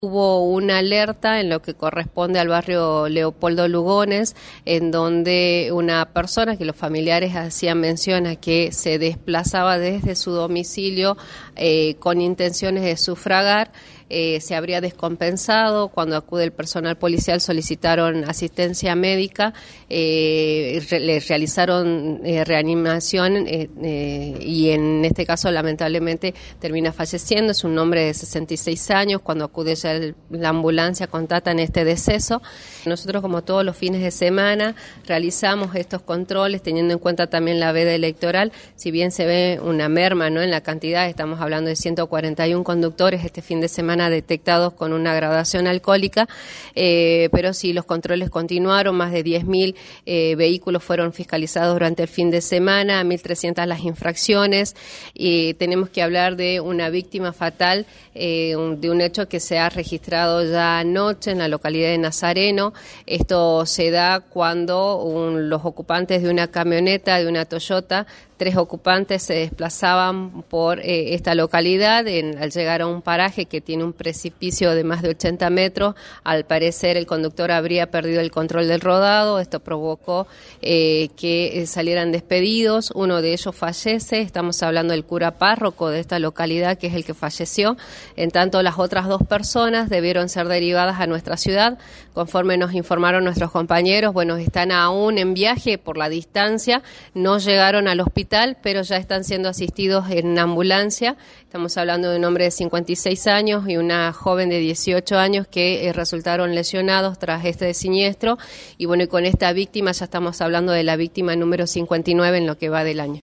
Hubo una alerta en lo que corresponde al barrio Leopoldo Lugones, en donde una persona que los familiares hacían mención a que se desplazaba desde su domicilio con intenciones de sufragar, se habría descompensado. Cuando acude el personal policial solicitaron asistencia médica, le realizaron reanimación y en este caso lamentablemente termina falleciendo. Es un hombre de 66 años. Cuando acude ya la ambulancia constatan este deceso. Nosotros, como todos los fines de semana, realizamos estos controles teniendo en cuenta también la veda electoral. Si bien se ve una merma, ¿no?, en la cantidad, estamos hablando de 141 conductores este fin de semana detectados con una gradación alcohólica, pero sí, los controles continuaron. Más de 10.000 vehículos fueron fiscalizados durante el fin de semana, 1.300 las infracciones, y tenemos que hablar de una víctima fatal, de un hecho que se ha registrado ya anoche en la localidad de Nazareno. Esto se da cuando los ocupantes de una camioneta, de una Toyota, 3 ocupantes se desplazaban por esta localidad. Al llegar a un paraje que tiene un precipicio de más de 80 metros, al parecer el conductor habría perdido el control del rodado. Esto provocó que salieran despedidos. Uno de ellos fallece. Estamos hablando del cura párroco de esta localidad, que es el que falleció. En tanto, las otras 2 personas debieron ser derivadas a nuestra ciudad. Conforme nos informaron nuestros compañeros, bueno, están aún en viaje por la distancia, no llegaron al hospital, pero ya están siendo asistidos en ambulancia. Estamos hablando de un hombre de 56 años y una joven de 18 años que resultaron lesionados tras este siniestro. Y bueno, y con esta víctima ya estamos hablando de la víctima número 59 en lo que va del año.